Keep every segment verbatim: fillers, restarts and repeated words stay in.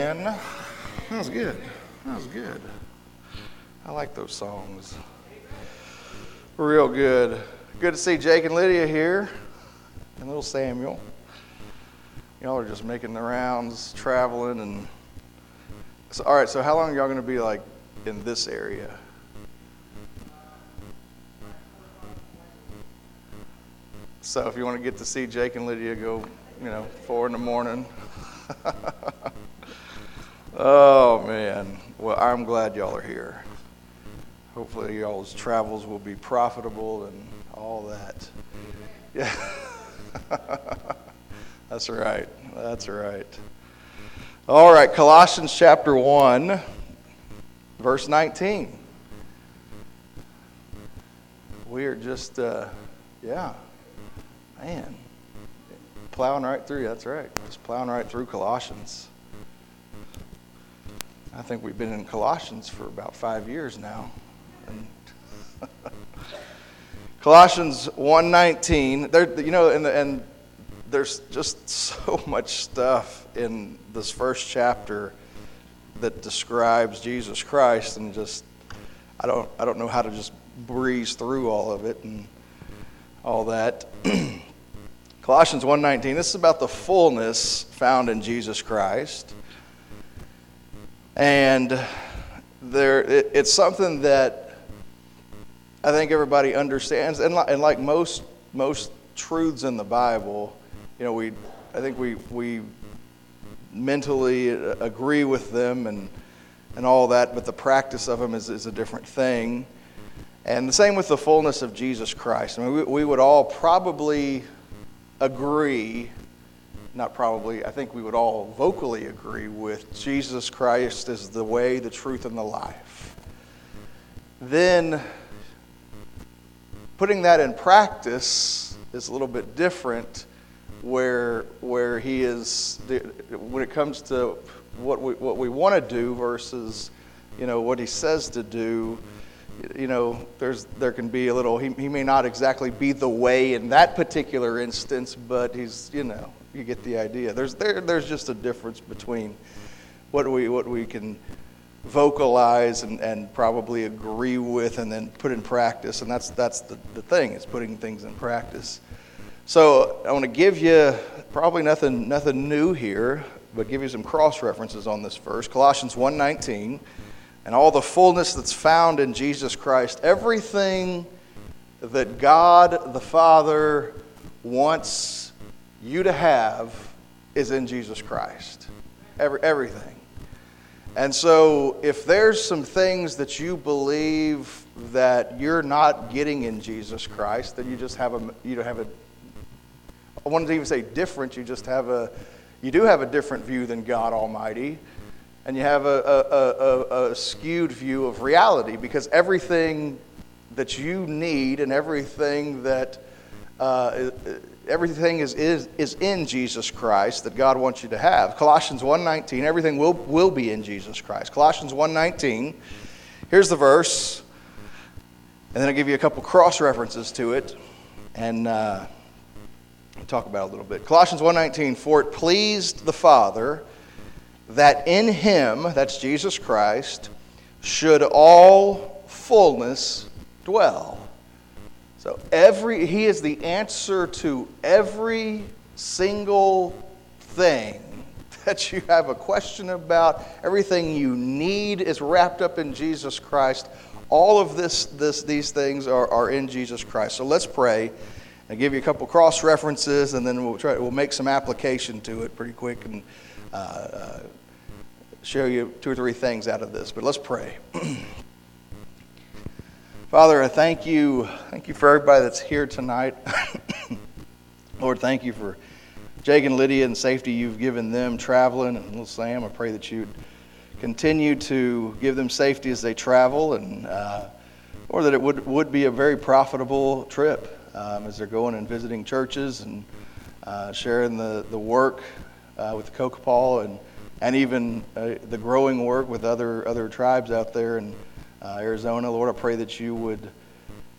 And that was good. That was good. I like those songs. Real good. Good to see Jake and Lydia here, and little Samuel. Y'all are just making the rounds, traveling, and so. All right. So, how long are y'all going to be like in this area? So, if you want to get to see Jake and Lydia, go, you know, four in the morning. Oh, man. Well, I'm glad y'all are here. Hopefully y'all's travels will be profitable and all that. Yeah. That's right. That's right. All right, Colossians chapter one, verse nineteen. We are just, uh, yeah, man, plowing right through. That's right. Just plowing right through Colossians. I think we've been in Colossians for about five years now. And Colossians one nineteen, there, you know, and, and there's just so much stuff in this first chapter that describes Jesus Christ, and just I don't I don't know how to just breeze through all of it and all that. Colossians one nineteen, this is about the fullness found in Jesus Christ. And there, it, it's something that I think everybody understands, and like, and like most most truths in the Bible, you know, we I think we we mentally agree with them and and all that, but the practice of them is, is a different thing. And the same with the fullness of Jesus Christ. I mean, we, we would all probably agree. Not probably, I think we would all vocally agree with Jesus Christ as the way, the truth, and the life. Then, putting that in practice is a little bit different, where where he is, when it comes to what we what we want to do versus, you know, what he says to do. You know, there's there can be a little, he, he may not exactly be the way in that particular instance, but he's, you know, you get the idea. There's there there's just a difference between what we what we can vocalize and, and probably agree with and then put in practice, and that's that's the, the thing, is putting things in practice. So I want to give you probably nothing nothing new here, but give you some cross references on this verse. Colossians one nineteen. And all the fullness that's found in Jesus Christ, everything that God the Father wants you to have is in Jesus Christ. Every, everything. And so if there's some things that you believe that you're not getting in Jesus Christ, then you just have a, you don't have a, I wanted to even say different, you just have a, you do have a different view than God Almighty. And you have a, a, a, a skewed view of reality, because everything that you need and everything that uh, everything is, is is in Jesus Christ that God wants you to have. Colossians one nineteen, everything will will be in Jesus Christ. Colossians one nineteen, here's the verse, and then I'll give you a couple cross references to it, and uh, talk about it a little bit. Colossians one nineteen, for it pleased the Father that in him, that's Jesus Christ, should all fullness dwell. So every he is the answer to every single thing that you have a question about. Everything you need is wrapped up in Jesus Christ. All of this, this these things are, are in Jesus Christ. So let's pray. I'll give you a couple cross references, and then we'll try we'll make some application to it pretty quick, and uh, uh, show you two or three things out of this. But let's pray. Father, I thank you. Thank you for everybody that's here tonight. Lord, thank you for Jake and Lydia and safety you've given them traveling, and little Sam. I pray that you'd continue to give them safety as they travel, and uh, or that it would would be a very profitable trip um, as they're going and visiting churches and uh, sharing the the work uh, with Kokopall and. And even uh, the growing work with other other tribes out there in uh, Arizona. Lord, I pray that you would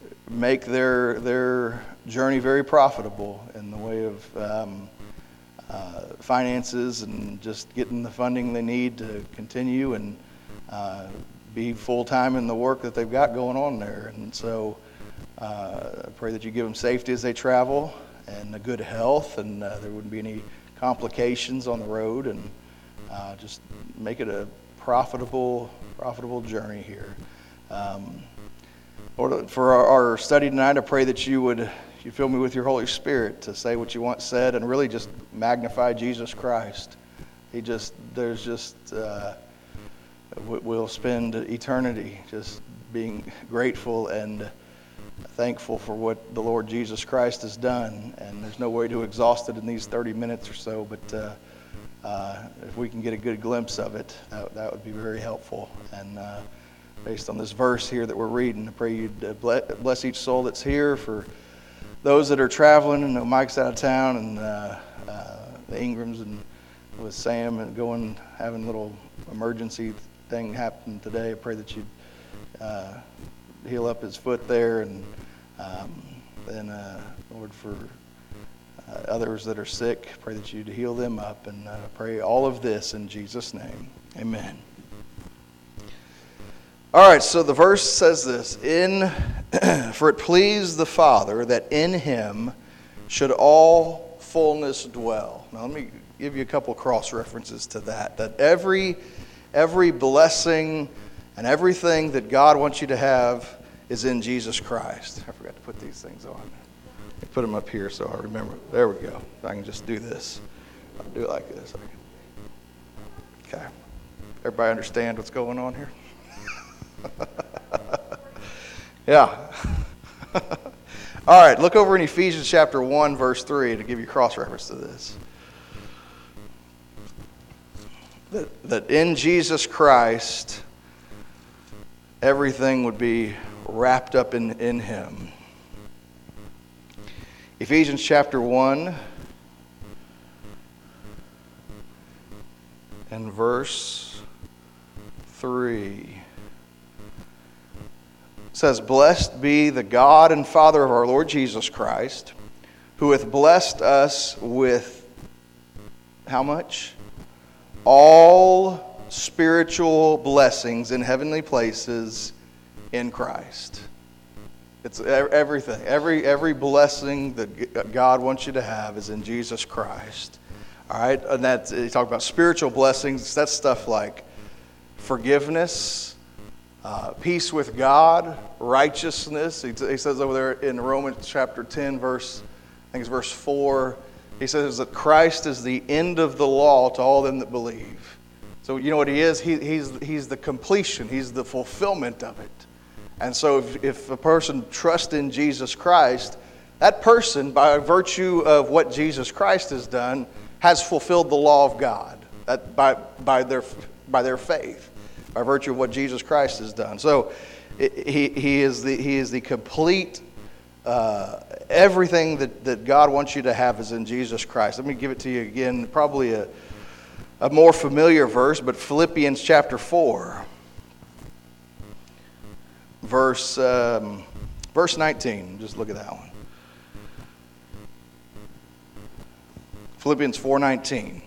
make their their journey very profitable in the way of um, uh, finances and just getting the funding they need to continue and uh, be full-time in the work that they've got going on there. And so uh, I pray that you give them safety as they travel and a good health, and uh, there wouldn't be any complications on the road, and uh, just make it a profitable, profitable journey here. Um, Lord, for our, our study tonight, I pray that you would you fill me with your Holy Spirit to say what you want said, and really just magnify Jesus Christ. He just, there's just, uh, we'll spend eternity just being grateful and thankful for what the Lord Jesus Christ has done. And there's no way to exhaust it in these thirty minutes or so, but uh, uh, if we can get a good glimpse of it, that, that would be very helpful. And uh, based on this verse here that we're reading, I pray you'd bless each soul that's here. For those that are traveling, and Mike's out of town, and uh, uh, the Ingrams and with Sam and going, having a little emergency thing happen today. I pray that you'd uh, heal up his foot there, and um, then uh, Lord, for uh, others that are sick, pray that you'd heal them up, and uh, pray all of this in Jesus' name. Amen. All right, so the verse says this, in for it pleased the Father that in him should all fullness dwell. Now let me give you a couple cross references to that. That every every blessing and everything that God wants you to have is in Jesus Christ. I forgot to put these things on. I put them up here so I remember. There we go. I can just do this. I'll do it like this. Okay. Everybody understand what's going on here? Yeah. All right, look over in Ephesians chapter one, verse three to give you cross-reference to this. That, that in Jesus Christ, everything would be wrapped up in, in him. Ephesians chapter one and verse three. It says, blessed be the God and Father of our Lord Jesus Christ, who hath blessed us with, how much? All spiritual blessings in heavenly places in Christ. It's everything. Every, every blessing that God wants you to have is in Jesus Christ. All right? And that, you talk about spiritual blessings. That's stuff like forgiveness, Uh, peace with God, righteousness. He, he says over there in Romans chapter ten, verse, I think it's verse four, he says that Christ is the end of the law to all them that believe. So you know what he is? He, he's, he's the completion. He's the fulfillment of it. And so if, if a person trusts in Jesus Christ, that person, by virtue of what Jesus Christ has done, has fulfilled the law of God that by, by, their, by their faith. By virtue of what Jesus Christ has done. So he, he, is, the, he is the complete, uh, everything that, that God wants you to have is in Jesus Christ. Let me give it to you again, probably a, a more familiar verse, but Philippians chapter four, verse, um, verse nineteen. Just look at that one. Philippians four nineteen.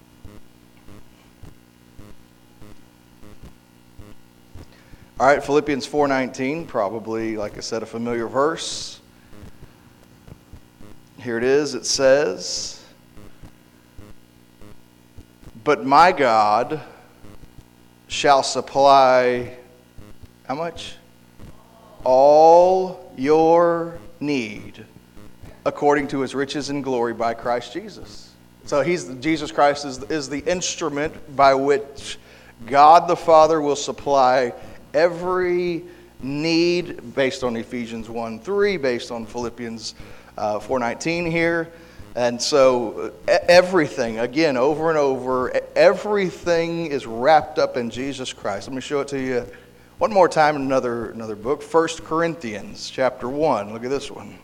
All right, Philippians four nineteen, probably, like I said, a familiar verse. Here it is. It says, but my God shall supply, how much? All your need according to his riches and glory by Christ Jesus. So he's Jesus Christ is, is the instrument by which God the Father will supply every need, based on Ephesians one three, based on Philippians uh, four nineteen here. And so everything, again, over and over, everything is wrapped up in Jesus Christ. Let me show it to you one more time in another, another book. First Corinthians chapter one. Look at this one.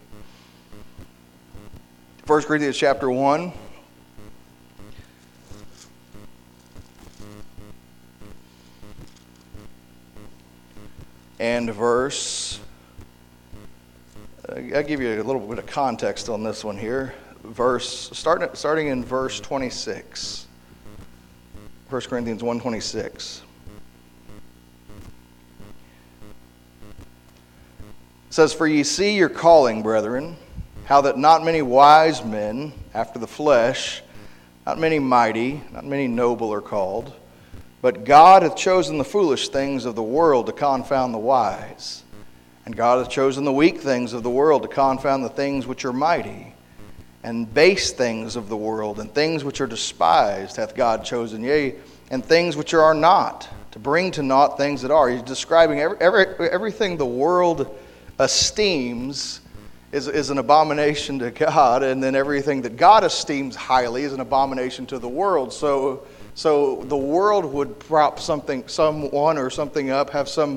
First Corinthians chapter one. And verse, I'll give you a little bit of context on this one here. verse, starting, starting in verse twenty-six. First Corinthians one twenty-six. It says, "For ye see your calling, brethren, how that not many wise men after the flesh, not many mighty, not many noble are called, but God hath chosen the foolish things of the world to confound the wise. And God hath chosen the weak things of the world to confound the things which are mighty. And base things of the world, and things which are despised, hath God chosen, yea, and things which are not, to bring to naught things that are." He's describing every, every, everything the world esteems is, is an abomination to God, and then everything that God esteems highly is an abomination to the world. So, so the world would prop something, someone or something up, have some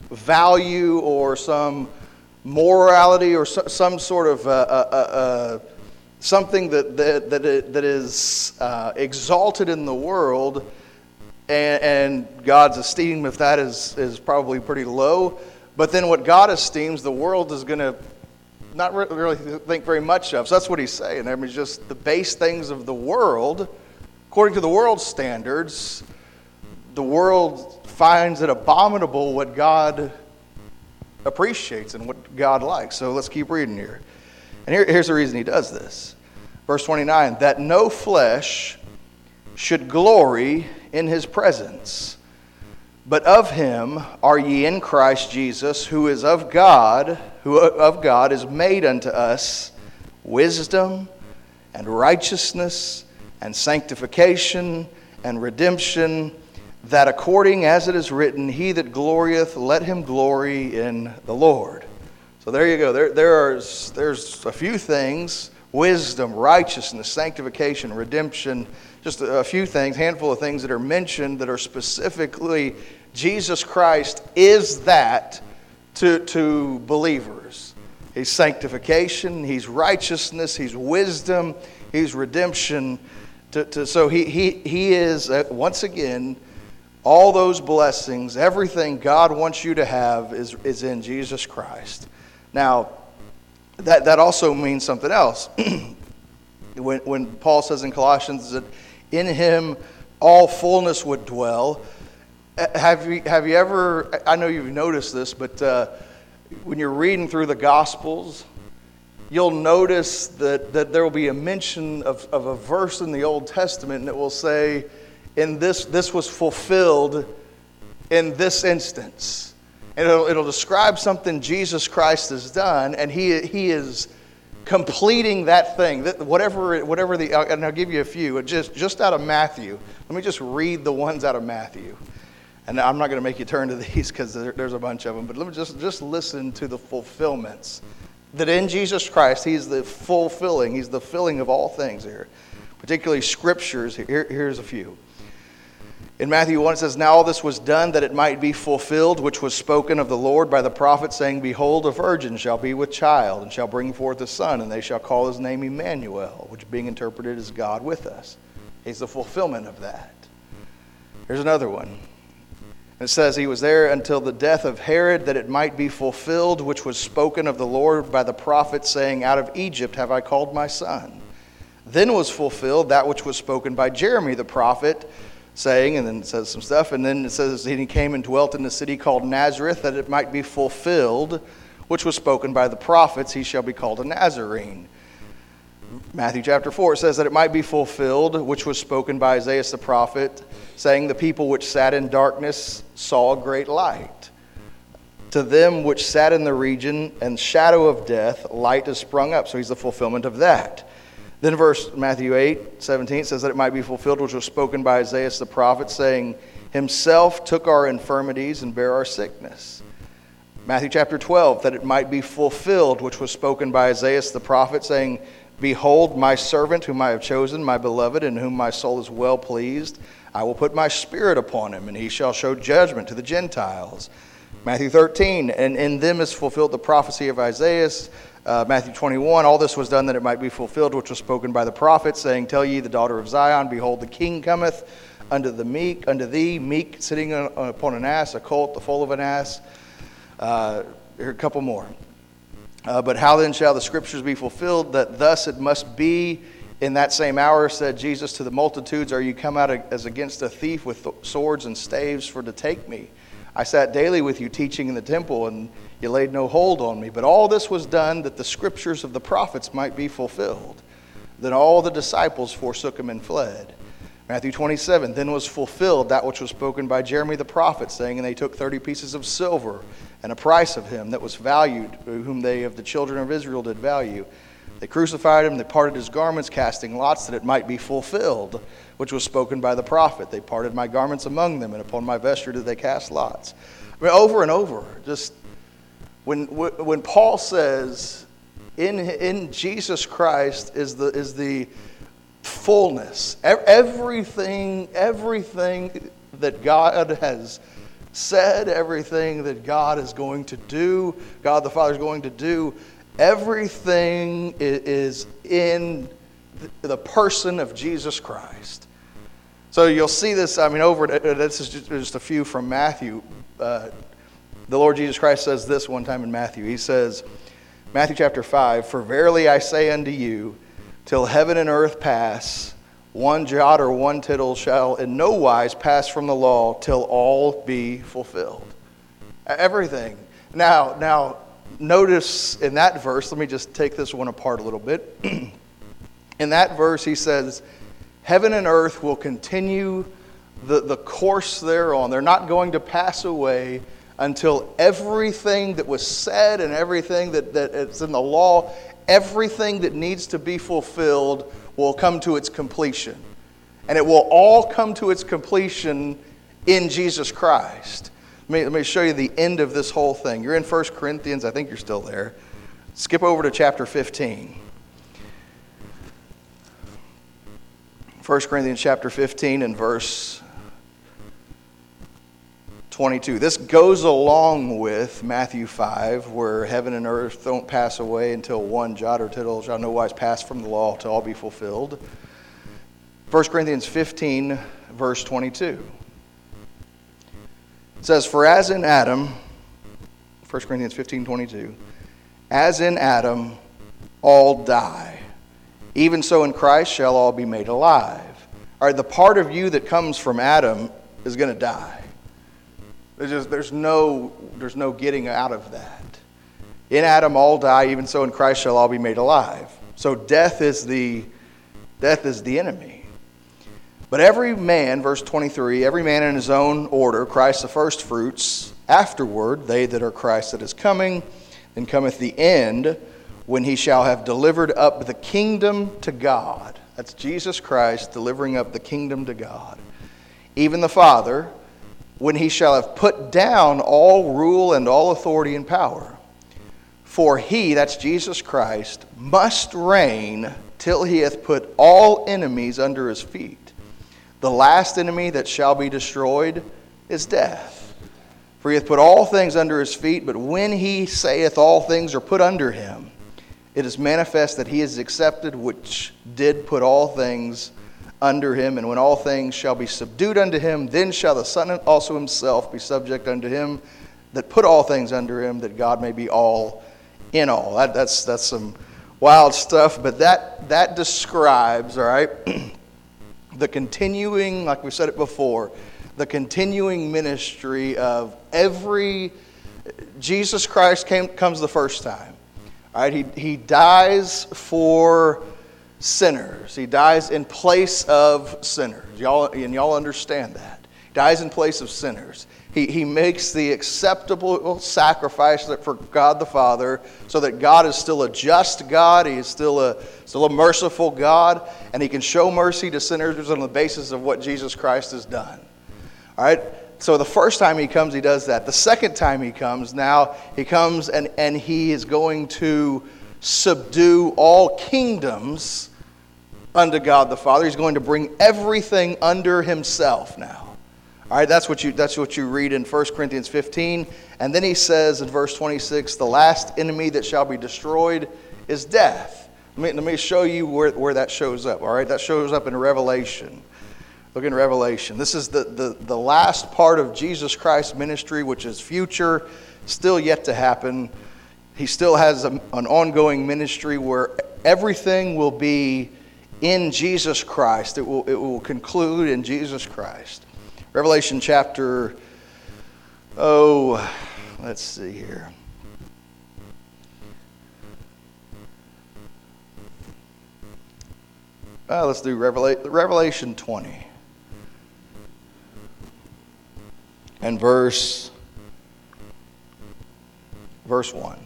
value or some morality or so, some sort of uh, uh, uh, uh, something that that that, it, that is uh, exalted in the world, and, and God's esteem of that is is probably pretty low. But then what God esteems, the world is going to not re- really think very much of. So that's what he's saying. I mean, just the base things of the world, according to the world's standards, the world finds it abominable what God appreciates and what God likes. So let's keep reading here. And here, here's the reason he does this. Verse twenty-nine, "That no flesh should glory in his presence. But of him are ye in Christ Jesus, who is of God, who of God is made unto us wisdom and righteousness and sanctification and redemption, that according as it is written, he that glorieth, let him glory in the Lord." So there you go. There, there are, there's a few things: wisdom, righteousness, sanctification, redemption. Just a few things, handful of things that are mentioned that are specifically Jesus Christ is that to, to believers. He's sanctification, he's righteousness, he's wisdom, he's redemption. To, to, so he, he, he is, uh, once again, all those blessings, everything God wants you to have is, is in Jesus Christ. Now, that, that also means something else. when, when Paul says in Colossians that in him all fullness would dwell. Have you, have you ever, I know you've noticed this, but uh, when you're reading through the Gospels, you'll notice that, that there will be a mention of, of a verse in the Old Testament, and it will say, in this, this was fulfilled in this instance. And it'll, it'll describe something Jesus Christ has done, and he, he is completing that thing, that whatever, whatever the, and I'll give you a few, just, just out of Matthew. Let me just read the ones out of Matthew. And I'm not going to make you turn to these because there, there's a bunch of them, but let me just, just listen to the fulfillments. That in Jesus Christ, he's the fulfilling, he's the filling of all things here. Particularly scriptures, here, here's a few. In Matthew one it says, "Now all this was done that it might be fulfilled, which was spoken of the Lord by the prophet, saying, Behold, a virgin shall be with child, and shall bring forth a son, and they shall call his name Emmanuel," which being interpreted as God with us. He's the fulfillment of that. Here's another one. It says, "He was there until the death of Herod, that it might be fulfilled, which was spoken of the Lord by the prophet, saying, Out of Egypt have I called my son. Then was fulfilled that which was spoken by Jeremy the prophet, saying," and then it says some stuff, and then it says, "And he came and dwelt in the city called Nazareth, that it might be fulfilled, which was spoken by the prophets, he shall be called a Nazarene." Matthew chapter four, it says that it might be fulfilled, which was spoken by Isaiah the prophet, saying, "The people which sat in darkness saw a great light. To them which sat in the region and shadow of death, light is sprung up." So he's the fulfillment of that. Then verse Matthew eight seventeen says that it might be fulfilled, which was spoken by Isaiah the prophet, saying, "Himself took our infirmities and bare our sickness." Matthew chapter twelve, that it might be fulfilled, which was spoken by Isaiah the prophet, saying, "Behold, my servant whom I have chosen, my beloved, in whom my soul is well pleased. I will put my spirit upon him, and he shall show judgment to the Gentiles." Matthew thirteen, "And in them is fulfilled the prophecy of Isaiah." Uh, Matthew twenty-one, "All this was done that it might be fulfilled, which was spoken by the prophet, saying, Tell ye the daughter of Zion, Behold, the king cometh unto the meek, unto thee, meek, sitting upon an ass, a colt, the foal of an ass." Uh, here are a couple more. Uh, but how then shall the scriptures be fulfilled, that thus it must be in that same hour, said Jesus to the multitudes, are you come out as against a thief with swords and staves for to take me? I sat daily with you teaching in the temple, and you laid no hold on me. But all this was done that the scriptures of the prophets might be fulfilled. Then all the disciples forsook him and fled. Matthew twenty-seven, then was fulfilled that which was spoken by Jeremy the prophet, saying, and they took thirty pieces of silver, and a price of him that was valued, whom they of the children of Israel did value. They crucified him, they parted his garments, casting lots that it might be fulfilled, which was spoken by the prophet. They parted my garments among them, and upon my vesture did they cast lots. I mean, over and over, just when when Paul says, in in Jesus Christ is the is the fullness, everything, everything that God has said, everything that God is going to do, God the Father is going to do, everything is in the person of Jesus Christ. So you'll see this, I mean, over, this is just a few from Matthew. Uh, the Lord Jesus Christ says this one time in Matthew. He says, Matthew chapter five, for verily I say unto you, till heaven and earth pass, one jot or one tittle shall in no wise pass from the law till all be fulfilled. Everything. Now, now notice in that verse, let me just take this one apart a little bit. In that verse, he says, heaven and earth will continue the, the course they're on. They're not going to pass away until everything that was said and everything that, that is in the law, everything that needs to be fulfilled will come to its completion. And it will all come to its completion in Jesus Christ. Let me, let me show you the end of this whole thing. You're in First Corinthians. I think you're still there. Skip over to chapter fifteen. First Corinthians chapter fifteen and verse twenty-two. This goes along with Matthew five, where heaven and earth don't pass away until one jot or tittle shall no wise pass from the law to all be fulfilled. First Corinthians fifteen, verse twenty-two. It says, for as in Adam, First Corinthians fifteen, twenty-two, as in Adam all die, even so in Christ shall all be made alive. All right, the part of you that comes from Adam is going to die. There's, just, there's, no, there's no getting out of that. In Adam all die, even so in Christ shall all be made alive. So death is the, death is the enemy. But every man, verse twenty-three, every man in his own order, Christ the first fruits, afterward they that are Christ that is coming, then cometh the end, when he shall have delivered up the kingdom to God. That's Jesus Christ delivering up the kingdom to God. Even the Father, when he shall have put down all rule and all authority and power. For he, that's Jesus Christ, must reign till he hath put all enemies under his feet. The last enemy that shall be destroyed is death. For he hath put all things under his feet, but when he saith all things are put under him, it is manifest that he is accepted which did put all things under him. And when all things shall be subdued unto him, then shall the Son also himself be subject unto him that put all things under him, that God may be all in all. That, that's that's some wild stuff, but that that describes, all right, the continuing, like we said it before, the continuing ministry of every, Jesus Christ came comes the first time. All right, he, he dies for sinners. He dies in place of sinners. Y'all, and y'all understand that. He dies in place of sinners. He, he makes the acceptable sacrifice for God the Father, so that God is still a just God. He is still a, still a merciful God, and he can show mercy to sinners on the basis of what Jesus Christ has done. All right? So the first time he comes, he does that. The second time he comes, now he comes and, and he is going to subdue all kingdoms unto God the Father. He's going to bring everything under himself now. All right, that's what you that's what you read in First Corinthians fifteen. And then he says in verse twenty-six, the last enemy that shall be destroyed is death. Let me, let me show you where, where that shows up. All right, that shows up in Revelation. Look in Revelation. This is the, the, the last part of Jesus Christ's ministry, which is future, still yet to happen. he still has a, an ongoing ministry where everything will be in Jesus Christ. It will, it will conclude in Jesus Christ. Revelation chapter, oh, let's see here. Uh, let's do Revela- Revelation twenty. And verse, verse one.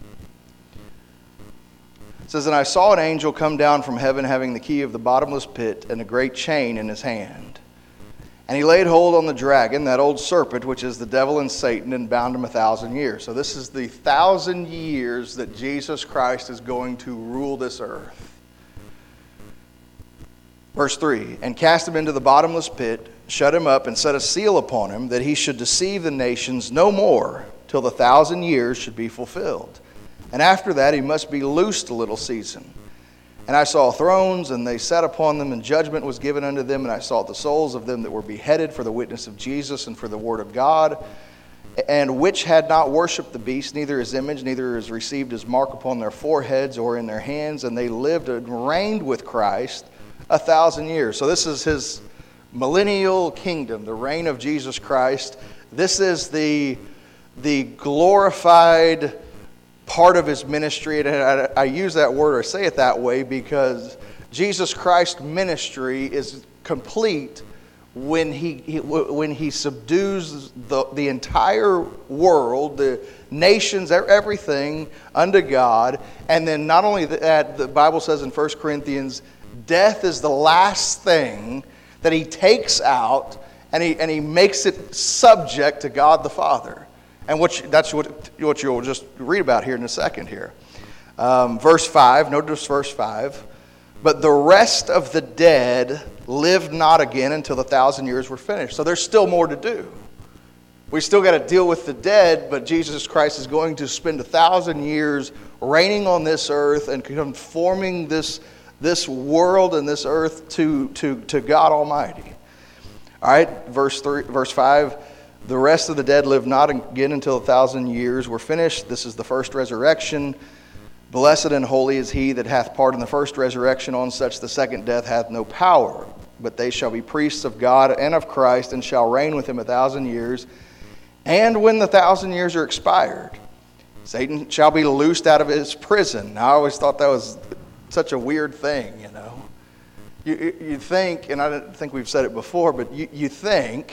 It says, "And I saw an angel come down from heaven having the key of the bottomless pit and a great chain in his hand. And he laid hold on the dragon, that old serpent, which is the devil and Satan, and bound him a thousand years." So this is the thousand years that Jesus Christ is going to rule this earth. Verse three, "And cast him into the bottomless pit, shut him up, and set a seal upon him, that he should deceive the nations no more, till the thousand years should be fulfilled. And after that he must be loosed a little season. And I saw thrones, and they sat upon them, and judgment was given unto them. And I saw the souls of them that were beheaded for the witness of Jesus and for the word of God, and which had not worshipped the beast, neither his image, neither has received his mark upon their foreheads or in their hands. And they lived and reigned with Christ a thousand years." So this is his millennial kingdom, the reign of Jesus Christ. This is the, the glorified part of his ministry. And I, I use that word or say it that way because Jesus Christ's ministry is complete when he, he when he subdues the, the entire world, the nations, everything unto God. And then not only that, the Bible says in First Corinthians, death is the last thing that he takes out, and he and he makes it subject to God the Father. And what you, that's what what you'll just read about here in a second here. Um, verse five, notice verse five. "But the rest of the dead lived not again until the thousand years were finished." So there's still more to do. We still got to deal with the dead, but Jesus Christ is going to spend a thousand years reigning on this earth and conforming this this world and this earth to, to, to God Almighty. All right, verse three, verse five, "The rest of the dead lived not again until a thousand years were finished. This is the first resurrection. Blessed and holy is he that hath part in the first resurrection. On such the second death hath no power. But they shall be priests of God and of Christ, and shall reign with him a thousand years. And when the thousand years are expired, Satan shall be loosed out of his prison." Now, I always thought that was such a weird thing, you know. You, you think, and I don't think we've said it before, but you, you think,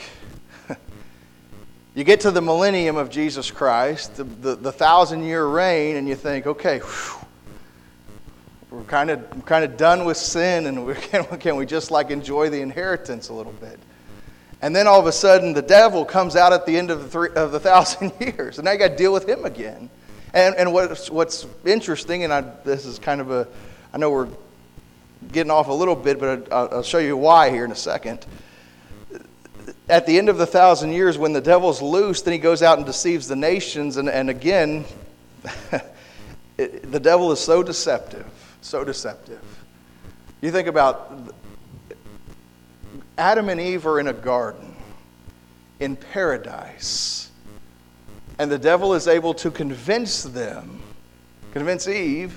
you get to the millennium of Jesus Christ, the, the, the thousand-year reign, and you think, okay, whew, we're kind of kind of done with sin, and we, can, can we just like enjoy the inheritance a little bit? And then all of a sudden, the devil comes out at the end of the three, of the thousand years, and now you got to deal with him again. And and what's what's interesting, and I, this is kind of a I know we're getting off a little bit, but I'll show you why here in a second. At the end of the thousand years, when the devil's loose, then he goes out and deceives the nations. And, and again, it, the devil is so deceptive, so deceptive. You think about Adam and Eve are in a garden, in paradise. And the devil is able to convince them, convince Eve,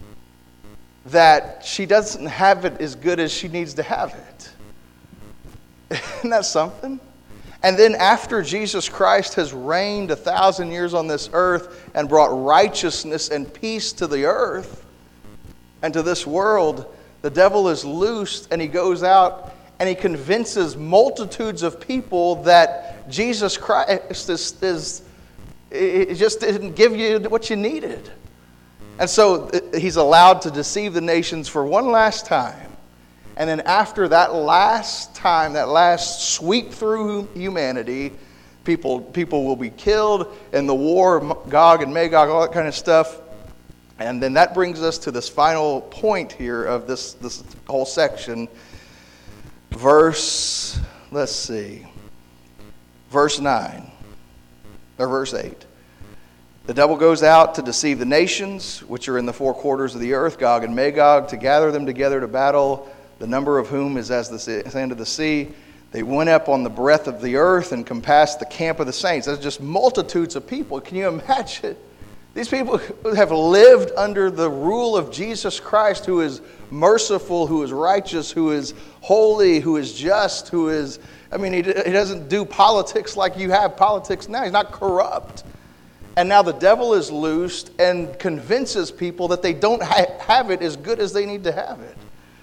that she doesn't have it as good as she needs to have it. Isn't that something? And then after Jesus Christ has reigned a thousand years on this earth and brought righteousness and peace to the earth and to this world, the devil is loosed and he goes out and he convinces multitudes of people that Jesus Christ is, is it just didn't give you what you needed. And so he's allowed to deceive the nations for one last time. And then after that last time, that last sweep through humanity, people people will be killed in the war, Gog and Magog, all that kind of stuff. And then that brings us to this final point here of this, this whole section. Verse, let's see, verse nine, or verse eight. "The devil goes out to deceive the nations, which are in the four quarters of the earth, Gog and Magog, to gather them together to battle, the number of whom is as the sand of the sea. They went up on the breadth of the earth and compassed the camp of the saints." That's just multitudes of people. Can you imagine? These people have lived under the rule of Jesus Christ, who is merciful, who is righteous, who is holy, who is just, who is, I mean, he, he doesn't do politics like you have politics now. He's not corrupt. And now the devil is loosed and convinces people that they don't ha- have it as good as they need to have it.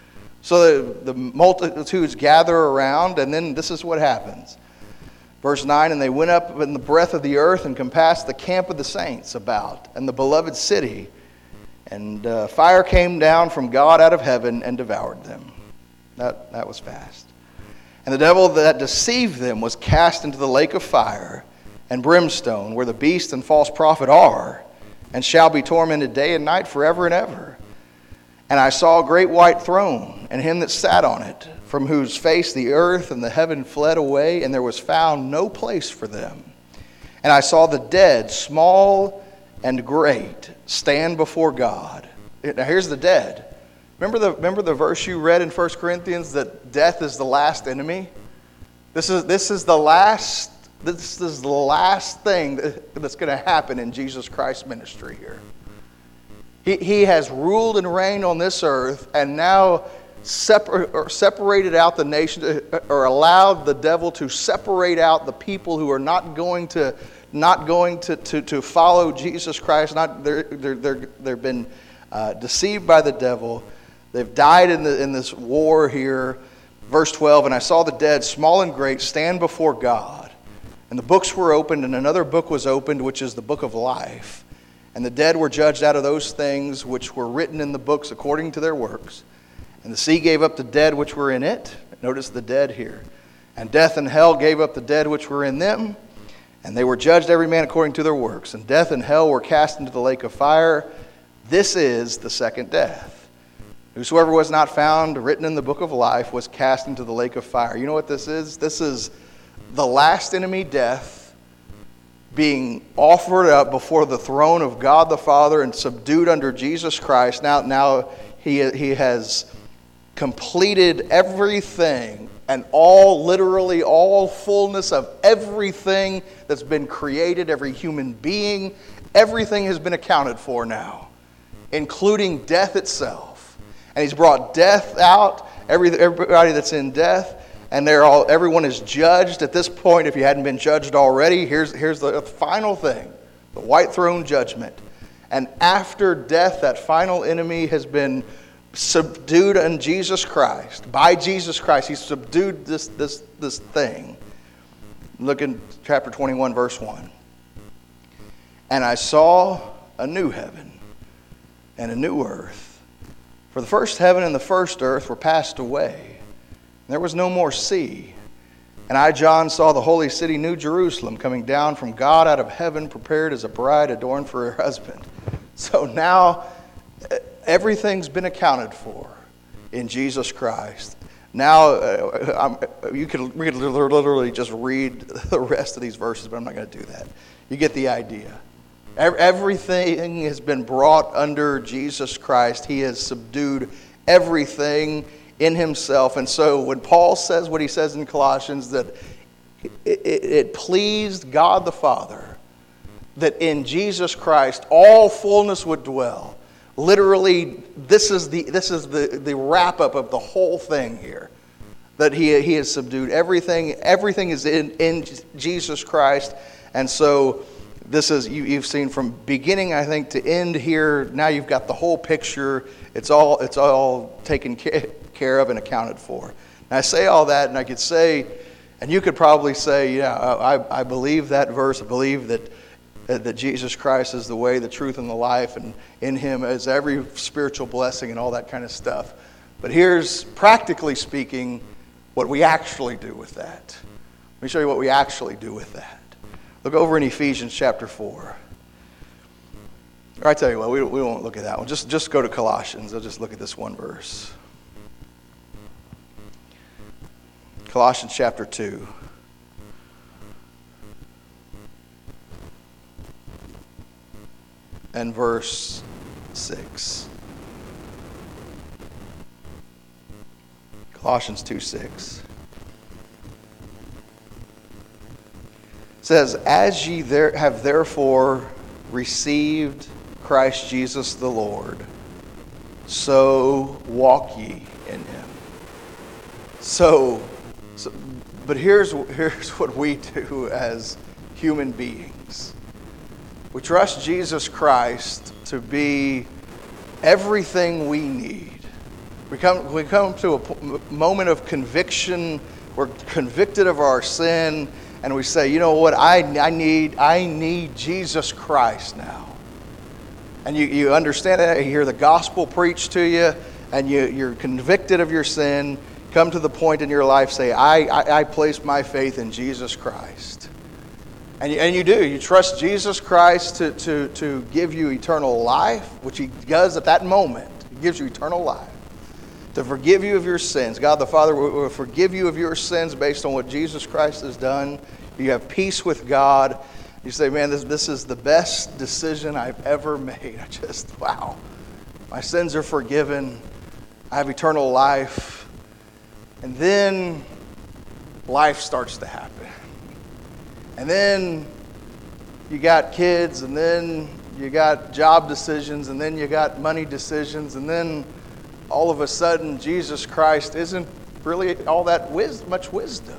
So the, the multitudes gather around, and then this is what happens. Verse nine, and they went up in the breadth of the earth and compassed the camp of the saints about, and the beloved city. And uh, fire came down from God out of heaven and devoured them. That, that was fast. And the devil that deceived them was cast into the lake of fire and brimstone, where the beast and false prophet are, and shall be tormented day and night forever and ever. And I saw a great white throne, and him that sat on it, from whose face the earth and the heaven fled away, and there was found no place for them. And I saw the dead, small and great, stand before God. Now here's the dead. Remember the, remember the verse you read in First Corinthians that death is the last enemy? This is, this is the last, this is the last thing that, that's going to happen in Jesus Christ's ministry here. He, he has ruled and reigned on this earth, and now separ- or separated out the nation, or allowed the devil to separate out the people who are not going to not going to, to, to follow Jesus Christ. Not they're they're, they're they've been uh, deceived by the devil. They've died in the in this war here. Verse twelve, and I saw the dead, small and great, stand before God, and the books were opened, and another book was opened, which is the book of life. And the dead were judged out of those things which were written in the books according to their works. And the sea gave up the dead which were in it. Notice the dead here. And death and hell gave up the dead which were in them. And they were judged every man according to their works. And death and hell were cast into the lake of fire. This is the second death. Whosoever was not found written in the book of life was cast into the lake of fire. You know what this is? This is the last enemy, death, being offered up before the throne of God the Father and subdued under Jesus Christ. Now, now he, he has completed everything, and all, literally all fullness of everything that's been created, every human being, everything has been accounted for now, including death itself. And he's brought death out, every, everybody that's in death. And they're all, everyone is judged at this point. If you hadn't been judged already, here's, here's the final thing, the white throne judgment. And after death, that final enemy has been subdued in Jesus Christ. By Jesus Christ, he's subdued this, this, this thing. Look in chapter twenty-one, verse one. And I saw a new heaven and a new earth. For the first heaven and the first earth were passed away. There was no more sea. And I, John, saw the holy city, New Jerusalem, coming down from God out of heaven, prepared as a bride adorned for her husband. So now everything's been accounted for in Jesus Christ. Now uh, you could, we could literally just read the rest of these verses, but I'm not going to do that. You get the idea. Everything has been brought under Jesus Christ. He has subdued everything in himself. And so when Paul says what he says in Colossians, that it, it, it pleased God the Father that in Jesus Christ all fullness would dwell. Literally, this is the this is the, the wrap-up of the whole thing here. That he, he has subdued everything. Everything is in, in Jesus Christ. And so this is, you, you've seen from beginning, I think, to end here. Now you've got the whole picture. It's all it's all taken care care of and accounted for. And I say all that, and I could say, and you could probably say, yeah, I, I believe that verse. I believe that that Jesus Christ is the way, the truth, and the life, and in him is every spiritual blessing and all that kind of stuff. But here's, practically speaking, what we actually do with that. Let me show you what we actually do with that. Look over in Ephesians chapter four. Or I tell you what, we, we won't look at that one. Just, just go to Colossians. I'll just look at this one verse. Colossians chapter two. And verse six. Colossians two six. It says, as ye there have therefore received Christ Jesus the Lord, so walk ye in him. So, so but here's, here's what we do as human beings. We trust Jesus Christ to be everything we need. We come, we come to a moment of conviction. We're convicted of our sin, and we say, you know what, I, I need I need Jesus Christ now. And you, you understand that, you hear the gospel preached to you, and you, you're convicted of your sin, come to the point in your life, say, I, I, I place my faith in Jesus Christ. And you, and you do. You trust Jesus Christ to, to, to give you eternal life, which he does at that moment. He gives you eternal life. To forgive you of your sins. God the Father will forgive you of your sins based on what Jesus Christ has done. You have peace with God. You say, man, this, this is the best decision I've ever made. I just, wow. My sins are forgiven. I have eternal life. And then life starts to happen. And then you got kids, and then you got job decisions, and then you got money decisions, and then all of a sudden Jesus Christ isn't really all that wis- much wisdom.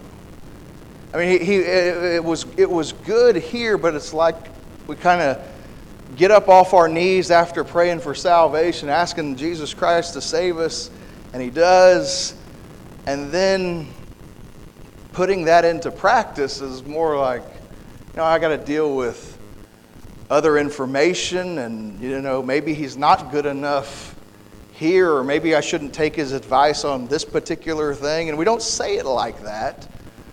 I mean, he, he it, it was it was good here, but it's like we kind of get up off our knees after praying for salvation, asking Jesus Christ to save us, and he does, and then putting that into practice is more like, you know, I got to deal with other information, and, you know, maybe he's not good enough here, or maybe I shouldn't take his advice on this particular thing. And we don't say it like that,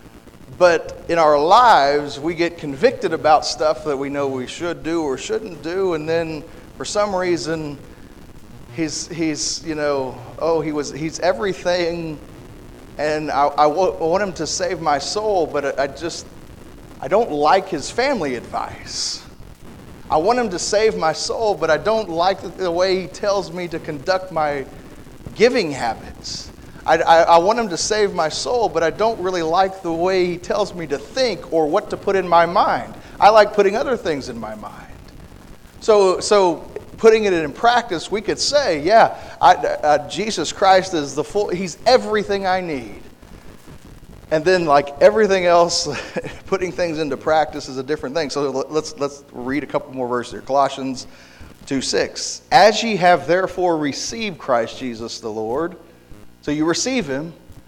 but in our lives, we get convicted about stuff that we know we should do or shouldn't do, and then for some reason, he's, he's you know, oh, he was he's everything, and I, I want him to save my soul, but I just, I don't like his family advice. I want him to save my soul, but I don't like the way he tells me to conduct my giving habits. I, I, I want him to save my soul, but I don't really like the way he tells me to think or what to put in my mind. I like putting other things in my mind. So, so putting it in practice, we could say, yeah, I, uh, Jesus Christ is the full, he's everything I need. And then, like everything else, putting things into practice is a different thing. So let's let's read a couple more verses here. Colossians two six. As ye have therefore received Christ Jesus the Lord, so you receive him,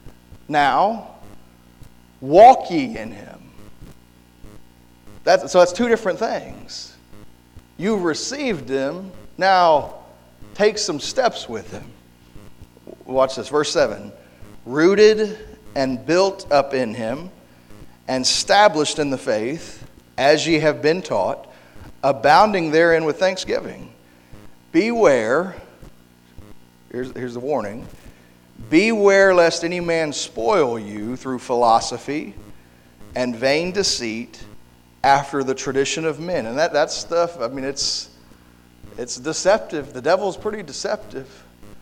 now walk ye in him. That's, so that's two different things. You've received him, now take some steps with him. Watch this, verse seven. Rooted and built up in him, and established in the faith, as ye have been taught, abounding therein with thanksgiving. Beware, here's, here's the warning, beware lest any man spoil you through philosophy and vain deceit after the tradition of men. And that, that stuff, I mean, it's it's deceptive. The devil's pretty deceptive.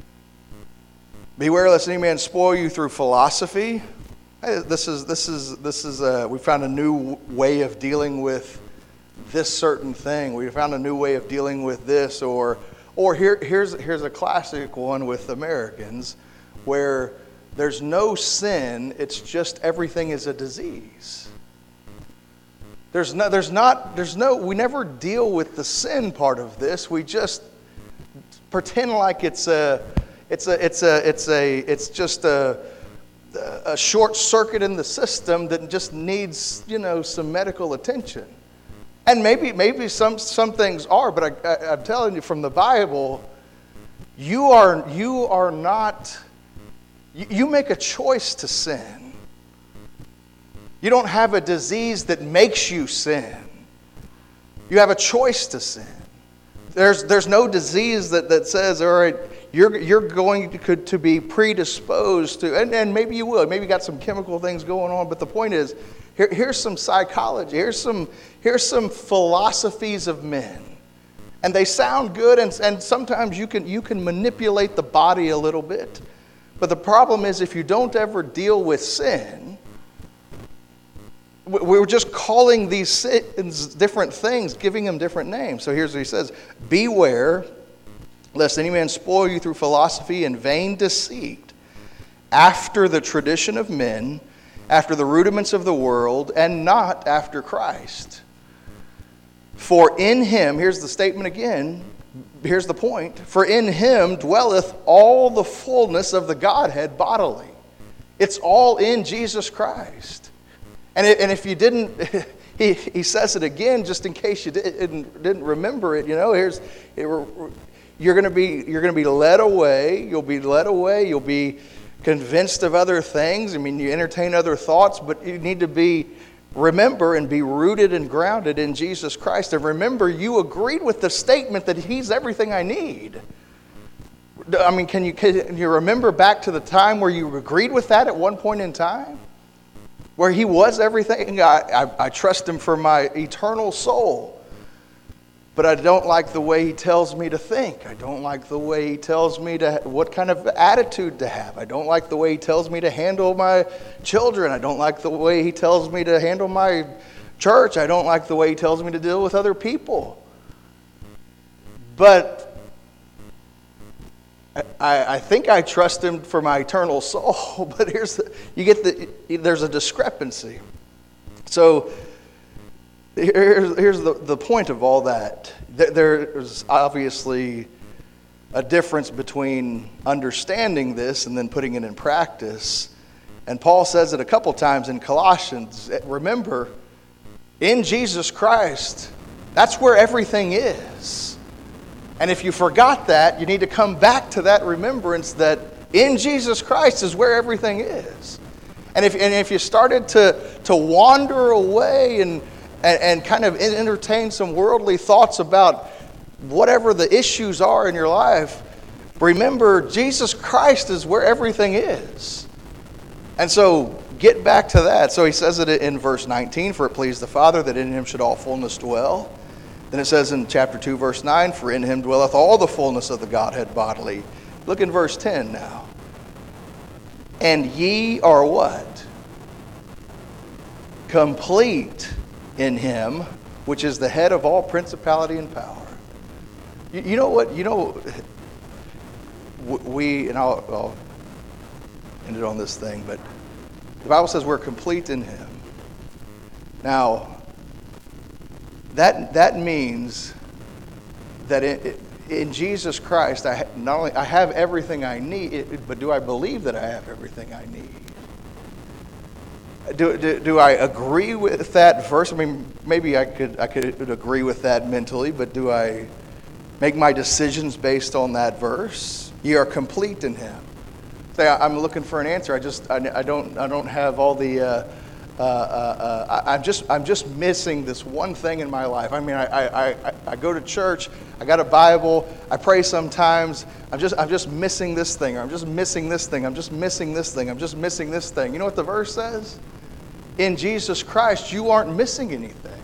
Beware lest any man spoil you through philosophy. Hey, this is this is this is a, we found a new way of dealing with this certain thing. We found a new way of dealing with this, or or here here's here's a classic one with Americans, where there's no sin. It's just everything is a disease. There's no there's not there's no we never deal with the sin part of this. We just pretend like it's a It's a, it's a, it's a, it's just a, a short circuit in the system that just needs, you know, some medical attention. And maybe, maybe some, some things are, but I, I, I'm telling you from the Bible, you are, you are not, you, you make a choice to sin. You don't have a disease that makes you sin. You have a choice to sin. There's, there's no disease that, that says, all right, You're you're going to, to be predisposed to, and, and maybe you will. Maybe you got some chemical things going on. But the point is, here, here's some psychology. Here's some here's some philosophies of men, and they sound good. And, and sometimes you can you can manipulate the body a little bit. But the problem is, if you don't ever deal with sin, We were just calling these sins different things, giving them different names. So here's what he says. Beware, lest any man spoil you through philosophy and vain deceit, after the tradition of men, after the rudiments of the world, and not after Christ. For in him, here's the statement again, here's the point. For in him dwelleth all the fullness of the Godhead bodily. It's all in Jesus Christ. And, it, and if you didn't, he, he says it again just in case you didn't, didn't remember it. You know, here's it, you're going to be you're going to be led away. You'll be led away. You'll be convinced of other things. I mean, you entertain other thoughts, but you need to be remember and be rooted and grounded in Jesus Christ. And remember, you agreed with the statement that He's everything I need. I mean, can you can you remember back to the time where you agreed with that at one point in time? Where He was everything. I, I, I trust Him for my eternal soul. But I don't like the way He tells me to think. I don't like the way He tells me to what kind of attitude to have. I don't like the way He tells me to handle my children. I don't like the way He tells me to handle my church. I don't like the way He tells me to deal with other people. But I, I think I trust Him for my eternal soul. But here's the, you get the there's a discrepancy. So Here's, here's the, the point of all that. There's obviously a difference between understanding this and then putting it in practice. And Paul says it a couple times in Colossians. Remember, in Jesus Christ, that's where everything is. And if you forgot that, you need to come back to that remembrance that in Jesus Christ is where everything is. And if, and if you started to, to wander away and And, and kind of entertain some worldly thoughts about whatever the issues are in your life, remember Jesus Christ is where everything is. And so get back to that. So he says it in verse nineteen, for it pleased the Father that in Him should all fullness dwell. Then it says in chapter two, verse nine, for in Him dwelleth all the fullness of the Godhead bodily. Look in verse ten now. And ye are what? Complete in Him, which is the head of all principality and power. You, you know what? You know, we, and I'll, I'll end it on this thing, but the Bible says we're complete in Him. Now, that that means that in, in Jesus Christ, I not only I have everything I need, but do I believe that I have everything I need? Do, do, do I agree with that verse? I mean, maybe I could I could agree with that mentally, but do I make my decisions based on that verse? Ye are complete in Him. Say, I'm looking for an answer. I just I, I don't I don't have all the. Uh, uh, uh, uh, I'm just I'm just missing this one thing in my life. I mean, I I, I I go to church. I got a Bible. I pray sometimes. I'm just I'm just missing this thing. Or I'm just missing this thing. I'm just missing this thing. I'm just missing this thing. You know what the verse says? In Jesus Christ, you aren't missing anything.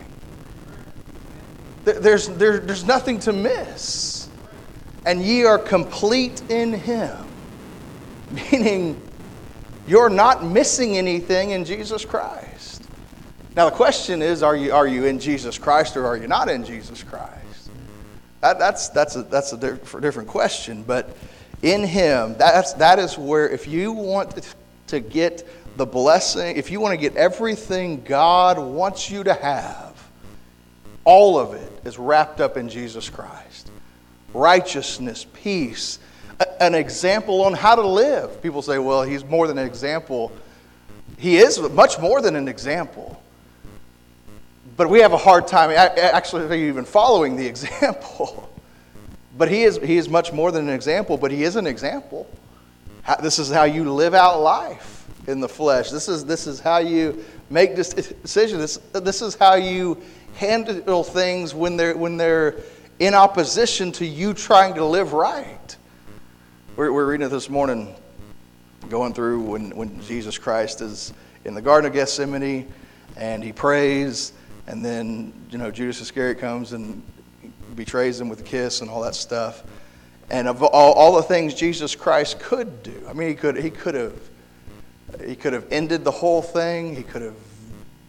There's, there, there's nothing to miss. And ye are complete in Him. Meaning, you're not missing anything in Jesus Christ. Now the question is, are you, are you in Jesus Christ or are you not in Jesus Christ? That, that's, that's, a, that's a different question. But in Him, that's, that is where, if you want to get the blessing, if you want to get everything God wants you to have, all of it is wrapped up in Jesus Christ. Righteousness, peace, a, an example on how to live. People say, well, He's more than an example. He is much more than an example. But we have a hard time actually even following the example. But he is, he is much more than an example, but He is an example. This is how you live out life in the flesh. This is this is how you make this decision. This this is how you handle things when they're when they're in opposition to you trying to live right. We're, we're reading it this morning, going through when when Jesus Christ is in the Garden of Gethsemane, and He prays, and then you know Judas Iscariot comes and betrays Him with a kiss and all that stuff. And of all, all the things Jesus Christ could do, I mean, he could he could have. He could have ended the whole thing. He could have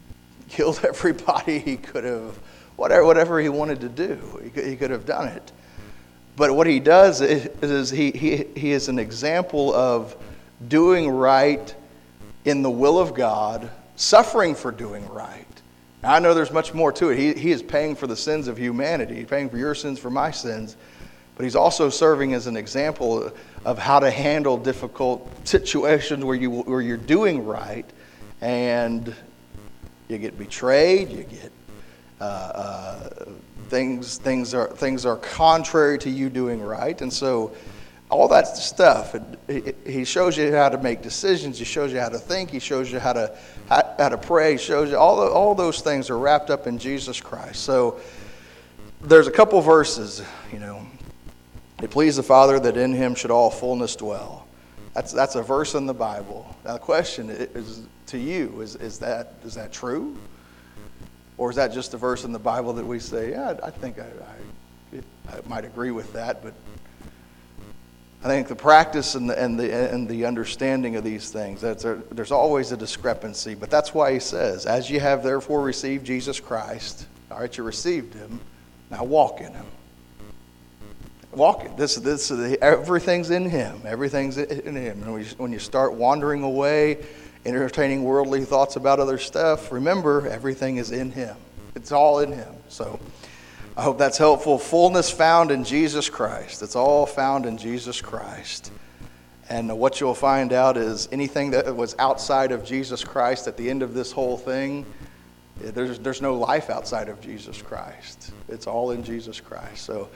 killed everybody he could have, whatever, whatever he wanted to do. He could, he could have done it. But what he does is, is he, he, he is an example of doing right in the will of God, suffering for doing right. Now, I know there's much more to it. He, he is paying for the sins of humanity. He's paying for your sins, for my sins. But he's also serving as an example of how to handle difficult situations where, you, where you're doing right and you get betrayed, you get uh, uh, things things are things are contrary to you doing right. And so all that stuff, it, it, he shows you how to make decisions, he shows you how to think, he shows you how to how, how to pray, he shows you all the, all those things are wrapped up in Jesus Christ. So there's a couple verses, you know. It pleased the Father that in him should all fullness dwell. That's that's a verse in the Bible. Now the question is to you, is, is that is that true? Or is that just a verse in the Bible that we say, yeah, I think I, I, it, I might agree with that, but I think the practice and the and the and the understanding of these things, that's a, there's always a discrepancy. But that's why he says, as you have therefore received Jesus Christ, all right, you received him, now walk in him. Walk it. This, this, everything's in him. Everything's in him. And when you, when you start wandering away, entertaining worldly thoughts about other stuff, remember, everything is in him. It's all in him. So I hope that's helpful. Fullness found in Jesus Christ. It's all found in Jesus Christ. And what you'll find out is anything that was outside of Jesus Christ at the end of this whole thing, there's, there's no life outside of Jesus Christ. It's all in Jesus Christ. So